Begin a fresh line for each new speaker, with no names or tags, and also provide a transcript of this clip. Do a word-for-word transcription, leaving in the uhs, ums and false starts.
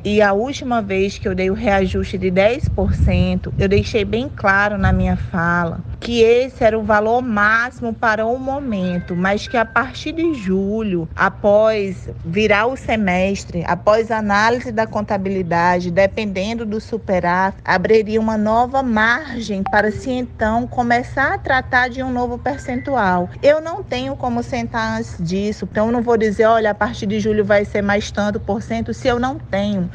E a última vez que eu dei o reajuste de dez por cento, eu deixei bem claro na minha fala que esse era o valor máximo para o momento, mas que a partir de julho, após virar o semestre, após análise da contabilidade, dependendo do superávit, abriria uma nova margem para se então começar a tratar de um novo percentual. Eu não tenho como sentar antes disso, então eu não vou dizer, olha, a partir de julho vai ser mais tanto por cento, se eu não tenho.